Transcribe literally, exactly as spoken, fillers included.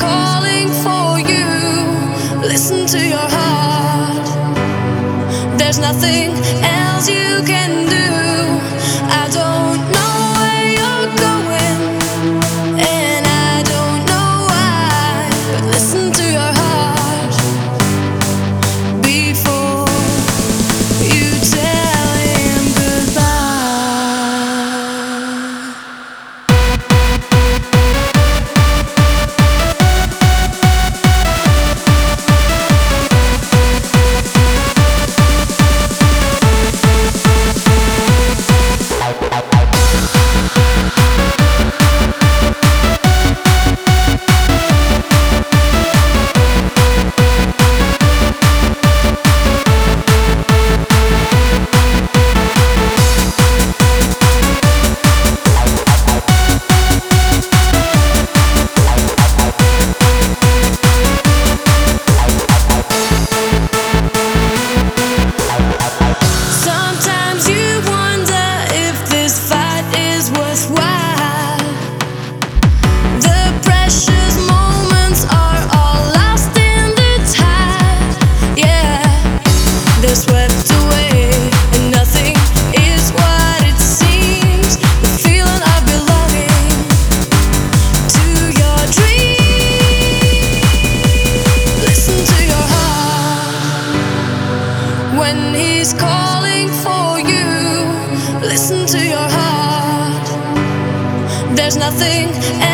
calling for you, listen to your heart. There's nothing else you can do. I don't know where you're going, and I don't know why, but listen to your heart before you tell him goodbye. Sometimes you wonder if this fight is worthwhile. The precious moments are all lost in the tide. Yeah, they're swept away, and nothing is what it seems. The feeling of belonging to your dream. Listen to your heart when he's calling for you. Listen to your heart. There's nothing